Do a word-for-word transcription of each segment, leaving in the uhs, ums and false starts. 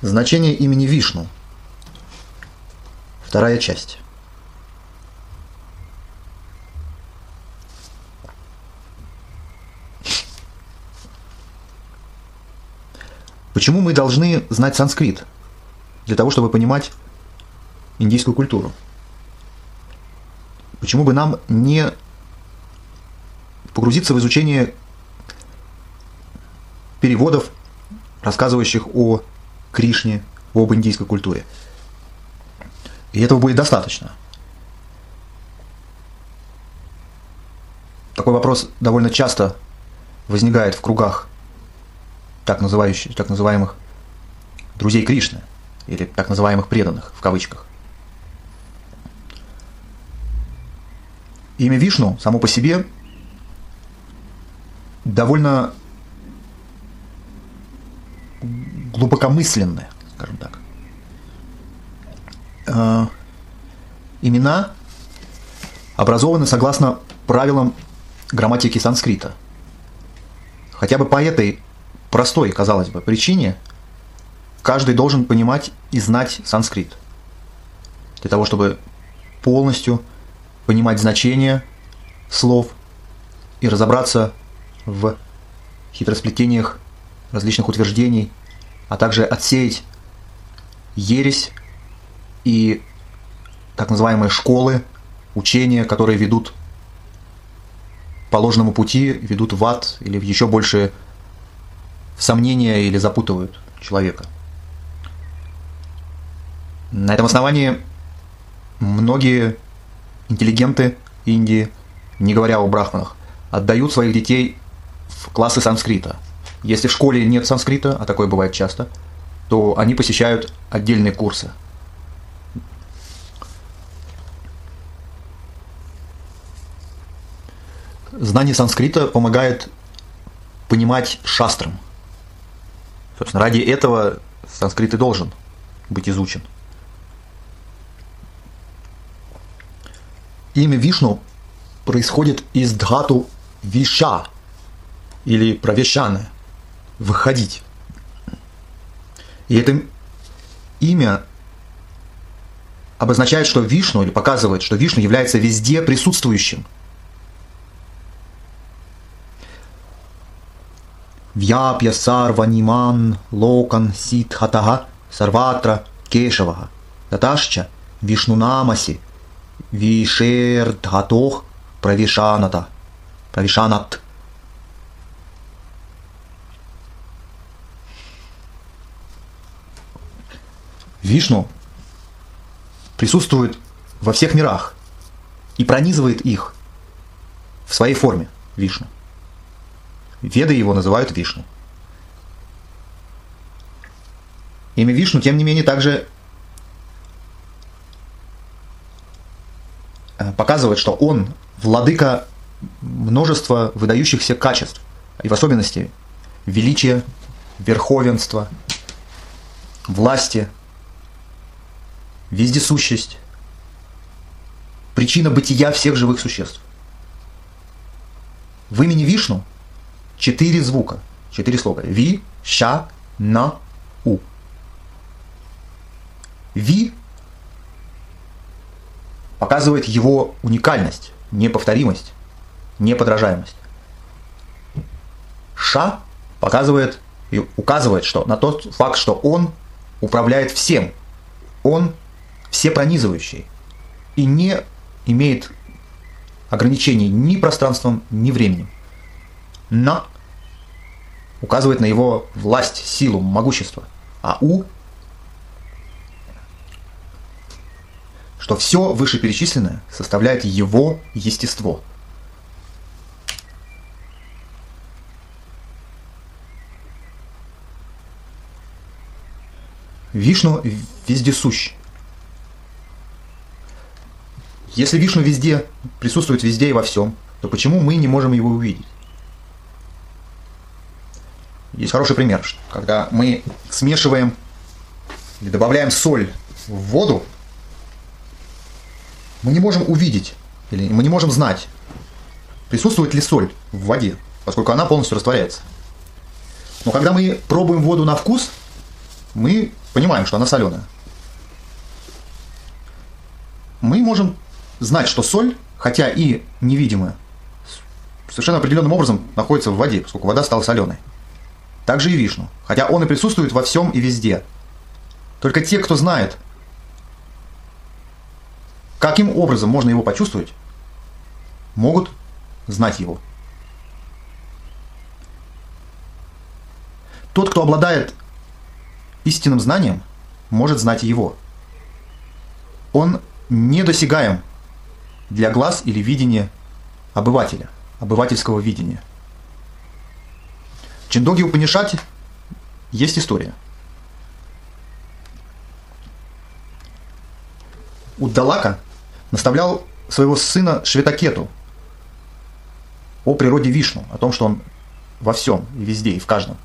Значение имени Вишну. Вторая часть. Почему мы должны знать санскрит? Для того, чтобы понимать индийскую культуру. Почему бы нам не погрузиться в изучение переводов, рассказывающих о Кришне, об индийской культуре? И этого будет достаточно. Такой вопрос довольно часто возникает в кругах так, называющих, так называемых друзей Кришны, или так называемых преданных, в кавычках. Имя Вишну само по себе довольно глубокомысленное, скажем так. Э, имена образованы согласно правилам грамматики санскрита. Хотя бы по этой простой, казалось бы, причине каждый должен понимать и знать санскрит. Для того, чтобы полностью понимать значение слов и разобраться в хитросплетениях различных утверждений, а также отсеять ересь и так называемые школы, учения, которые ведут по ложному пути, ведут в ад или в еще большие сомнения или запутывают человека. На этом основании многие интеллигенты Индии, не говоря о брахманах, отдают своих детей в классы санскрита. Если в школе нет санскрита, а такое бывает часто, то они посещают отдельные курсы. Знание санскрита помогает понимать шастрам. Собственно, ради этого санскрит и должен быть изучен. Имя Вишну происходит из дхату виша, или провещаны, выходить. И это имя обозначает, что Вишну, или показывает, что Вишну является везде присутствующим. Вьяпья сарва ниман локан ситхатага сарватра кешавага таташча вишнунамаси вишердхатох правишаната правишанат. Вишну присутствует во всех мирах и пронизывает их в своей форме Вишну. Веды его называют Вишну. Имя Вишну, тем не менее, также показывает, что он владыка множества выдающихся качеств, и в особенности величия, верховенства, власти, вездесущесть, причина бытия всех живых существ. В имени Вишну четыре звука, четыре слога. Ви, ша, на, у. Ви показывает его уникальность, неповторимость, неподражаемость. Ша показывает и указывает, что на тот факт, что он управляет всем. Он всепронизывающий и не имеет ограничений ни пространством, ни временем. На указывает на его власть, силу, могущество. А У, что все вышеперечисленное составляет его естество. Вишну вездесущ. Если Вишну везде, присутствует везде и во всем, то почему мы не можем его увидеть? Есть хороший пример, когда мы смешиваем или добавляем соль в воду, мы не можем увидеть, или мы не можем знать, присутствует ли соль в воде, поскольку она полностью растворяется. Но когда мы пробуем воду на вкус, мы понимаем, что она соленая. Мы можем знать, что соль, хотя и невидимая, совершенно определенным образом находится в воде, поскольку вода стала соленой. Также и вишну, хотя он и присутствует во всем и везде. Только те, кто знает, каким образом можно его почувствовать, могут знать его. Тот, кто обладает истинным знанием, может знать его. Он недосягаем для глаз или видения обывателя, обывательского видения. В Чиндоги Упанишаде есть история. Уддалака наставлял своего сына Шветакету о природе Вишну, о том, что он во всем, и везде, и в каждом.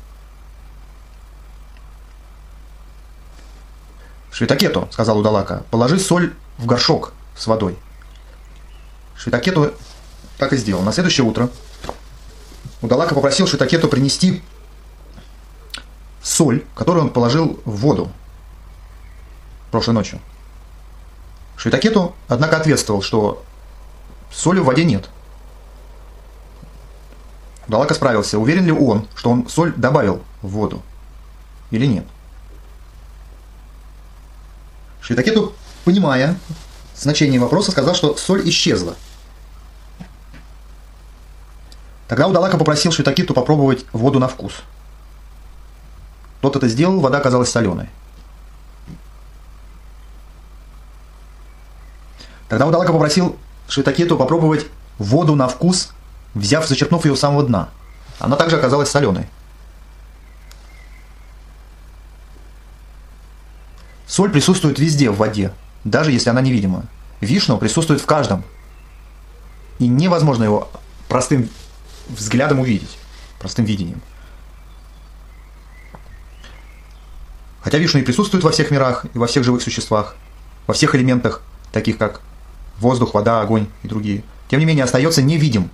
Шветакету, сказал Уддалака, положи соль в горшок с водой. Шветакету так и сделал. На следующее утро Уддалака попросил Шветакету принести соль, которую он положил в воду прошлой ночью. Шветакету, однако, ответствовал, что соли в воде нет. Уддалака справился, уверен ли он, что он соль добавил в воду или нет. Шветакету, понимая значение вопроса, сказал, что соль исчезла. Тогда Уддалака попросил Шветакету попробовать воду на вкус. Тот это сделал, вода оказалась соленой. Тогда Уддалака попросил Шветакету попробовать воду на вкус, взяв, зачерпнув ее у самого дна. Она также оказалась соленой. Соль присутствует везде в воде, даже если она невидимая. Вишну присутствует в каждом. И невозможно его простым взглядом увидеть, простым видением. Хотя Вишну и присутствует во всех мирах, и во всех живых существах, во всех элементах, таких как воздух, вода, огонь и другие, тем не менее остается невидим.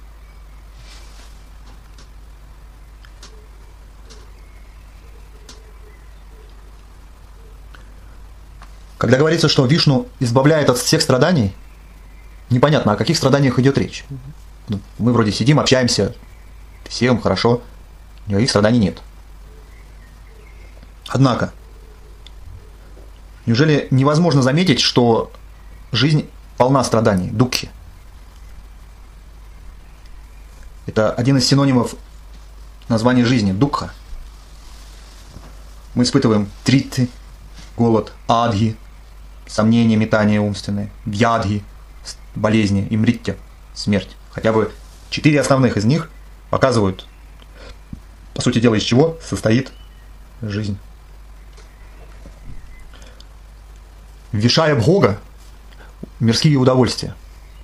Когда говорится, что Вишну избавляет от всех страданий, непонятно, о каких страданиях идет речь. Мы вроде сидим, общаемся, всем хорошо, никаких страданий нет. Однако, неужели невозможно заметить, что жизнь полна страданий, дукхи? Это один из синонимов названия жизни, дукха. Мы испытываем тритти, голод, адхи, сомнения, метания умственные, вьядхи, болезни, и мриття, смерть. Хотя бы четыре основных из них показывают, по сути дела, из чего состоит жизнь. Вишая бхога, мирские удовольствия.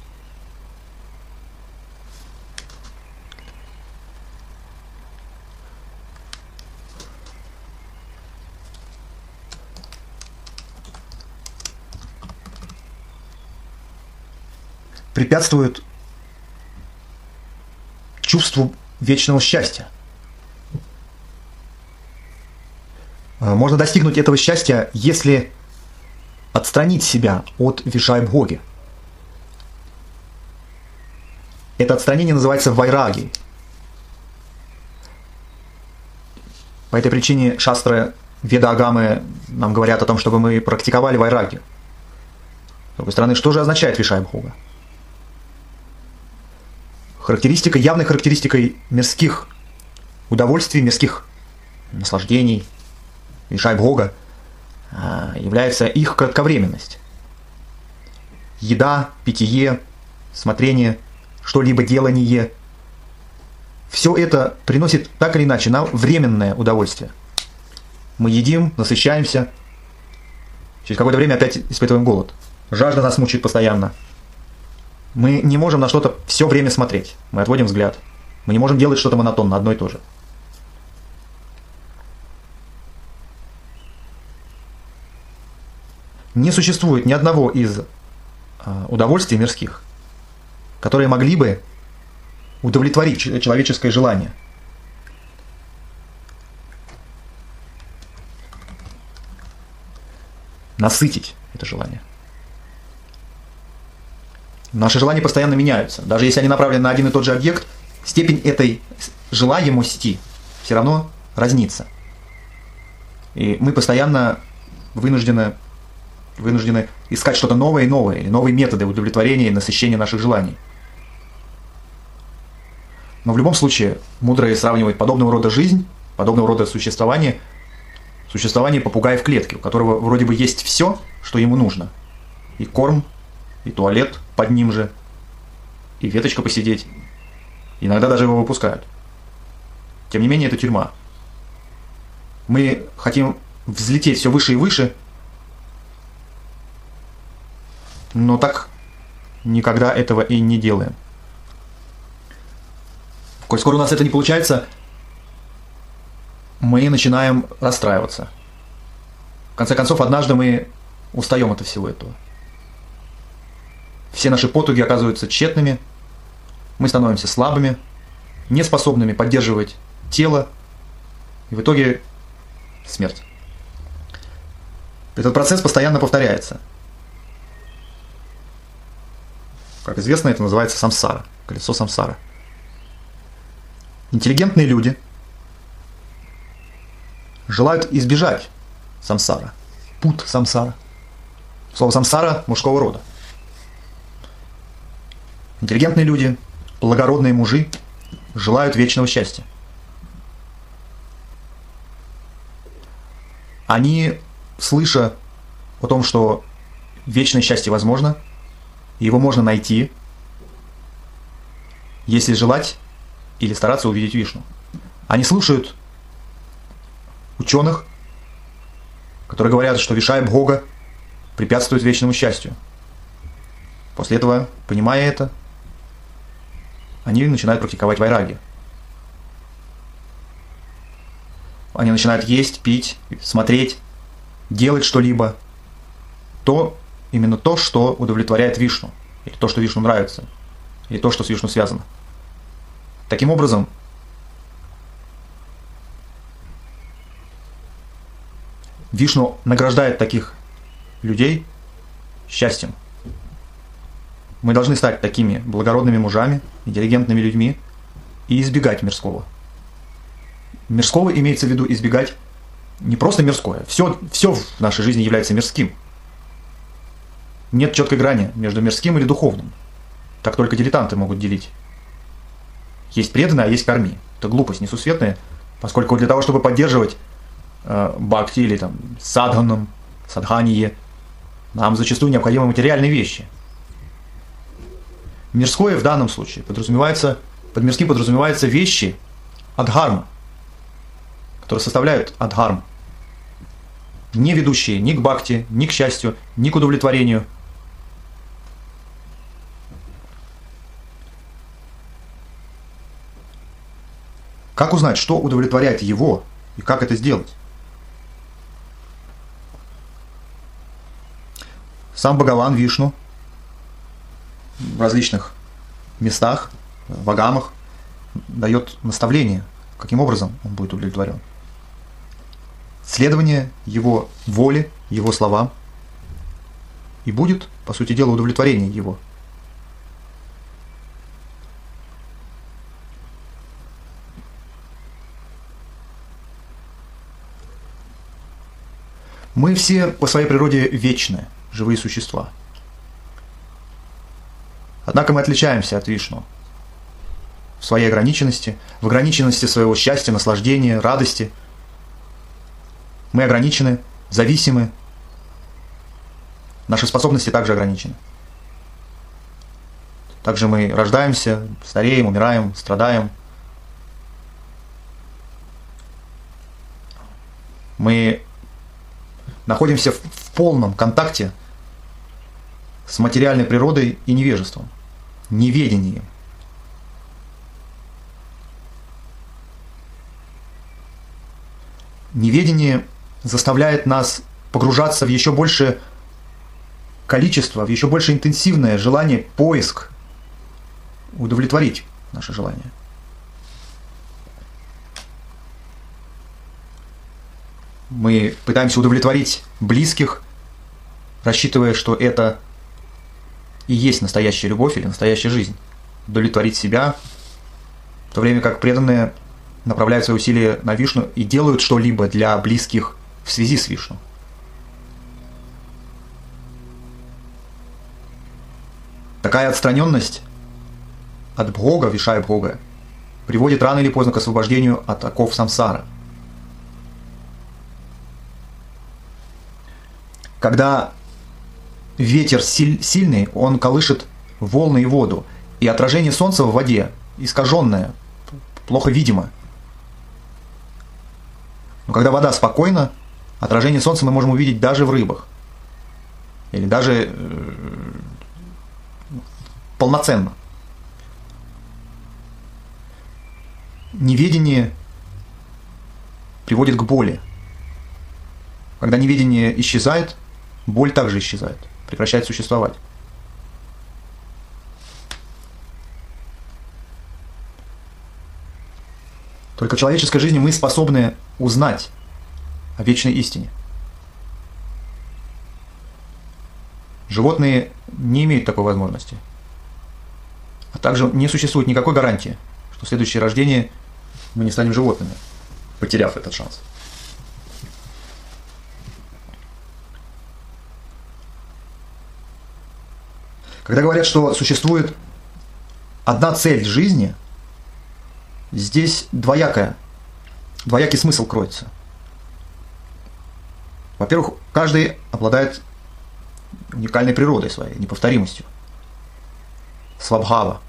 Препятствуют чувству вечного счастья. Можно достигнуть этого счастья, если отстранить себя от вишая-бхоги. Это отстранение называется вайраги. По этой причине шастры Веда-агамы нам говорят о том, чтобы мы практиковали вайраги. С другой стороны, что же означает вишая-бхога? Характеристика, явной характеристикой мирских удовольствий, мирских наслаждений, вишая-бхога, является их кратковременность. Еда, питье, смотрение, что-либо делание. Все это приносит так или иначе нам временное удовольствие. Мы едим, насыщаемся, через какое-то время опять испытываем голод. Жажда нас мучает постоянно. Мы не можем на что-то все время смотреть. Мы отводим взгляд. Мы не можем делать что-то монотонно, одно и то же. Не существует ни одного из э, удовольствий мирских, которые могли бы удовлетворить человеческое желание. насытить это желание. Наши желания постоянно меняются. Даже если они направлены на один и тот же объект, степень этой желаемости все равно разнится. И мы постоянно вынуждены, вынуждены искать что-то новое и новое, или новые методы удовлетворения и насыщения наших желаний. Но в любом случае, мудрые сравнивают подобного рода жизнь, подобного рода существование, существование попугая в клетке, у которого вроде бы есть все, что ему нужно. И корм, и туалет под ним же, и веточка посидеть. Иногда даже его выпускают. Тем не менее, это тюрьма. Мы хотим взлететь все выше и выше, но так никогда этого и не делаем. Коль скоро у нас это не получается, мы начинаем расстраиваться. В конце концов, однажды мы устаем от всего этого. Все наши потуги оказываются тщетными, мы становимся слабыми, неспособными поддерживать тело, и в итоге смерть. Этот процесс постоянно повторяется. Как известно, это называется самсара, колесо самсара. Интеллигентные люди желают избежать самсара, пут самсара. Слово самсара мужского рода. Интеллигентные люди, благородные мужи желают вечного счастья. Они, слыша о том, что вечное счастье возможно, его можно найти, если желать или стараться увидеть Вишну. Они слушают ученых, которые говорят, что Вишая-бхога препятствует вечному счастью. После этого, понимая это, они начинают практиковать вайраги. Они начинают есть, пить, смотреть, делать что-либо. То, именно то, что удовлетворяет Вишну. Или то, что Вишну нравится. Или то, что с Вишну связано. Таким образом, Вишну награждает таких людей счастьем. Мы должны стать такими благородными мужами, интеллигентными людьми и избегать мирского. Мирского имеется в виду избегать не просто мирское. Все, все в нашей жизни является мирским. Нет четкой грани между мирским или духовным. Так только дилетанты могут делить. Есть преданные, а есть карми. Это глупость несусветная, поскольку для того, чтобы поддерживать э, бхакти или там, садханам, садханье, нам зачастую необходимы материальные вещи. Мирское в данном случае подразумевается, под мирским подразумеваются вещи адхарма, которые составляют адхарм, не ведущие ни к бхакти, ни к счастью, ни к удовлетворению. Как узнать, что удовлетворяет его и как это сделать? Сам Бхагаван Вишну в различных местах, в агамах дает наставление, каким образом он будет удовлетворен. Следование его воле, его словам, и будет, по сути дела, удовлетворение его. Мы все по своей природе вечные, живые существа. Однако мы отличаемся от Вишну в своей ограниченности, в ограниченности своего счастья, наслаждения, радости. Мы ограничены, зависимы. Наши способности также ограничены. Также мы рождаемся, стареем, умираем, страдаем. Мы находимся в полном контакте с материальной природой и невежеством, неведением. Неведение заставляет нас погружаться в еще большее количество, в еще больше интенсивное желание, поиск, удовлетворить наше желание. Мы пытаемся удовлетворить близких, рассчитывая, что это и есть настоящая любовь или настоящая жизнь. Удовлетворить себя, в то время как преданные направляют свои усилия на Вишну и делают что-либо для близких в связи с Вишну. Такая отстраненность от Бхога, Вишая Бхога, приводит рано или поздно к освобождению от оков самсара. Когда ветер силь, сильный, он колышет волны и воду, и отражение солнца в воде искаженное, плохо видимо. Но когда вода спокойна, отражение солнца мы можем увидеть даже в рыбах. Или даже э, полноценно. Неведение приводит к боли. Когда неведение исчезает, боль также исчезает, прекращает существовать. Только в человеческой жизни мы способны узнать о вечной истине. Животные не имеют такой возможности. А также не существует никакой гарантии, что в следующее рождение мы не станем животными, потеряв этот шанс. Когда говорят, что существует одна цель жизни, здесь двоякая, двоякий смысл кроется. Во-первых, каждый обладает уникальной природой своей, неповторимостью, свабхава.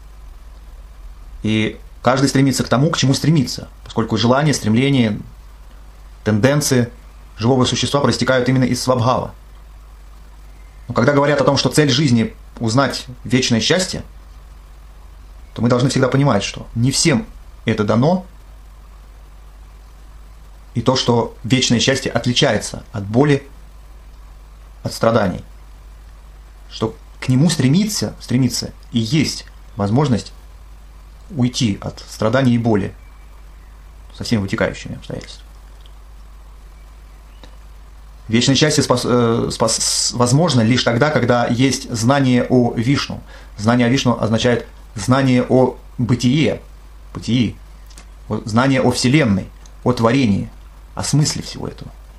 И каждый стремится к тому, к чему стремится, поскольку желания, стремления, тенденции живого существа проистекают именно из свабхава. Но когда говорят о том, что цель жизни – узнать вечное счастье, то мы должны всегда понимать, что не всем это дано, и то, что вечное счастье отличается от боли, от страданий, что к нему стремиться, стремиться и есть возможность уйти от страданий и боли со всеми вытекающими обстоятельствами. Вечное счастье спас, э, спас, возможно лишь тогда, когда есть знание о Вишну. Знание о Вишну означает знание о бытие, бытии, знание о Вселенной, о творении, о смысле всего этого.